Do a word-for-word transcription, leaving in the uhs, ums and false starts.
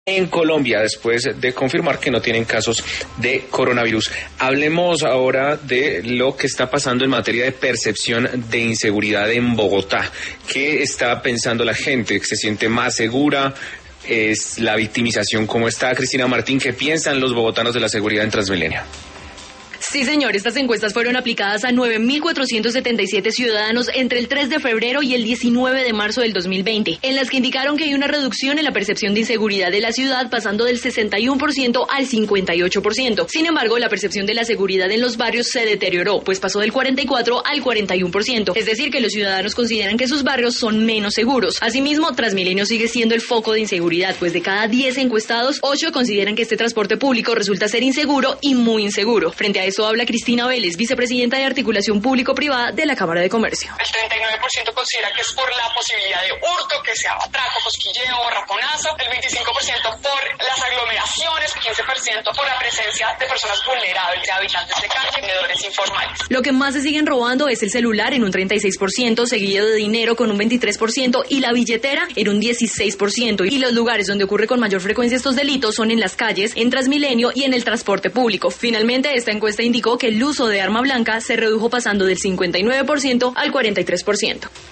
en Colombia después de confirmar que no tienen casos de coronavirus. Hablemos ahora de lo que está pasando en materia de percepción de inseguridad en Bogotá. ¿Qué está pensando la gente? ¿Se siente más segura? ¿Es la victimización cómo está? Cristina Martín, ¿qué piensan los bogotanos de la seguridad en Transmilenio? Sí, señor, estas encuestas fueron aplicadas a nueve mil cuatrocientos setenta y siete ciudadanos entre el tres de febrero y el diecinueve de marzo del dos mil veinte, en las que indicaron que hay una reducción en la percepción de inseguridad de la ciudad, pasando del sesenta y uno por ciento al cincuenta y ocho por ciento. Sin embargo, la percepción de la seguridad en los barrios se deterioró, pues pasó del cuarenta y cuatro al cuarenta y uno por ciento. Es decir, que los ciudadanos consideran que sus barrios son menos seguros. Asimismo, Transmilenio sigue siendo el foco de inseguridad, pues de cada diez encuestados, ocho consideran que este transporte público resulta ser inseguro y muy inseguro. Frente a eso habla Cristina Vélez, vicepresidenta de Articulación Público-Privada de la Cámara de Comercio. El treinta y nueve por ciento considera que es por la posibilidad de hurto, que sea atraco, cosquilleo o raponazo, el veinticinco por ciento por las aglomeraciones, quince por ciento por la presencia de personas vulnerables, de habitantes de calle, vendedores informales. Lo que más se siguen robando es el celular en un treinta y seis por ciento, seguido de dinero con un veintitrés por ciento y la billetera en un dieciséis por ciento. Y los lugares donde ocurre con mayor frecuencia estos delitos son en las calles, en Transmilenio y en el transporte público. Finalmente, esta encuesta indicó que el uso de arma blanca se redujo pasando del cincuenta y nueve por ciento al cuarenta y tres por ciento.